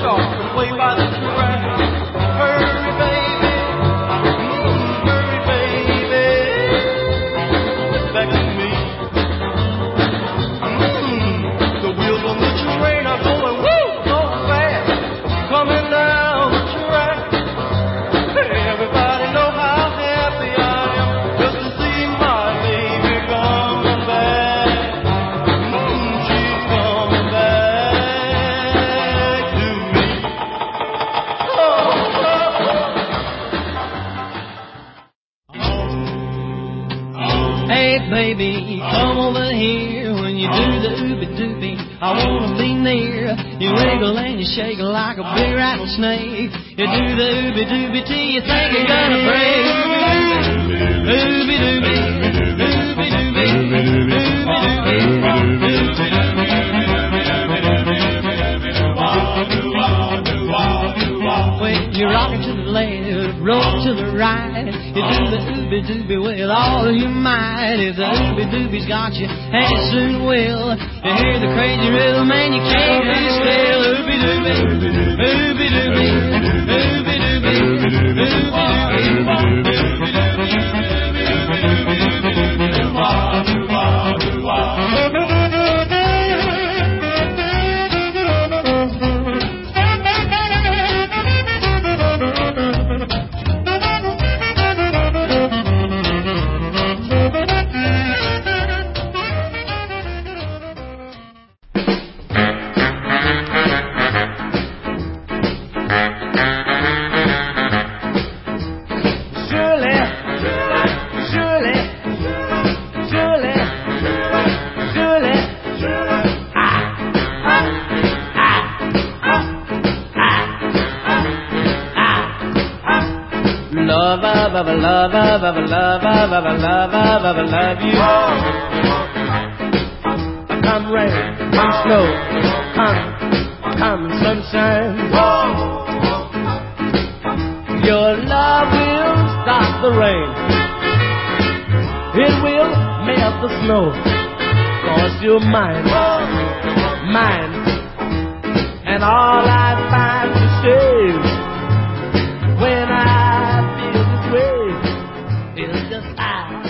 stopping way by the track. Hurry, baby, hurry, baby, back to me. The wheels on the train are going woo so fast, coming down the track. Everybody know how happy I am just to see my baby coming back. She's coming back to me. Hey baby, come over here when you do the ooby dooby. I wanna be near. You wiggle and you shake like a big rattlesnake. You do the ooby dooby till you think you're gonna break. Ooby dooby, ooby dooby, ooby dooby, when you're rocking to the left, roll to the right, you do the ooby dooby with all of your might. If the ooby dooby's got you, and it soon will, you hear the crazy rhythm and you can't be still. Ooby dooby, ooby dooby, ooby dooby, ooby dooby, love you. Come rain, come snow, come sunshine. Your love will stop the rain. It will melt the snow. 'Cause you're mine, mine. And all I find to say when I feel this way is just I.